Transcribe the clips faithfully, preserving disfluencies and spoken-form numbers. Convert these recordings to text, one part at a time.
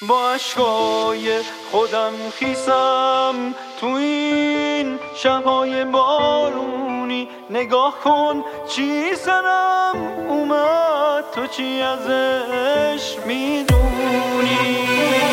با عشقای خودم خیسم تو این شبهای بارونی. نگاه کن چی سرم اومد، تو چی ازش میدونی؟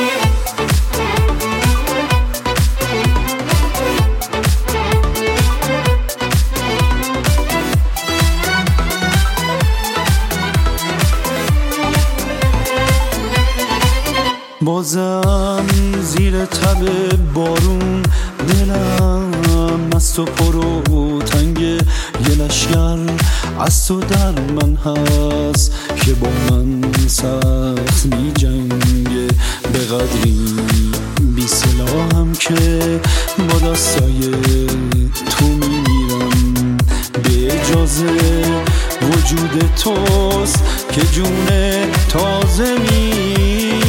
بازم زیر تب بارون دلم از تو پر و تنگه، یه لشگر از تو در من هست که با من سخت می جنگه. به قدری بی سلاحم که با دستای تو می میرم، به اجازه وجود توست که جون تازه می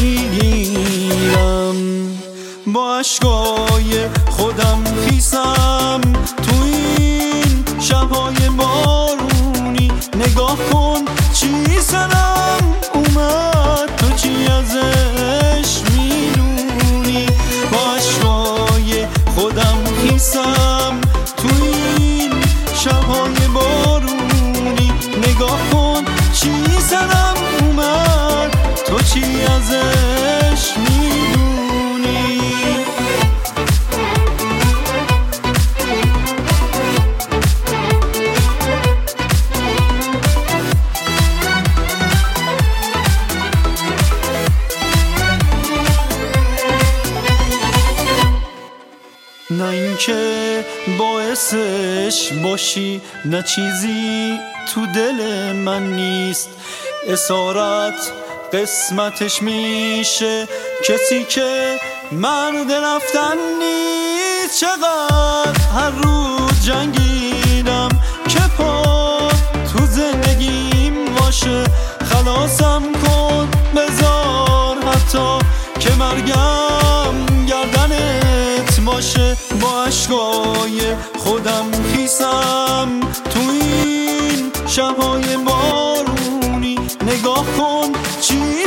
با عشقای خودم خیسم تو این شبهای بارونی. نگاه کن چی سرم اومد، تو چی ازش میدونی؟ با عشقای خودم خیسم تو این شبهای بارونی. نگاه کن چی سرم اومد، تو چی ازش میدونی؟ نه اینکه باعثش باشی، نه چیزی تو دل من نیست. اسارت قسمتش میشه کسی که مرد رفتن نیست. چقدر هر روز جنگیدم که پا تو زندگیم باشه. خلاصم کن بذار حتی که مرگم گردنت باشه. با عشقای خودم خیسم تو این شبهای بارونی. نگاه کن چی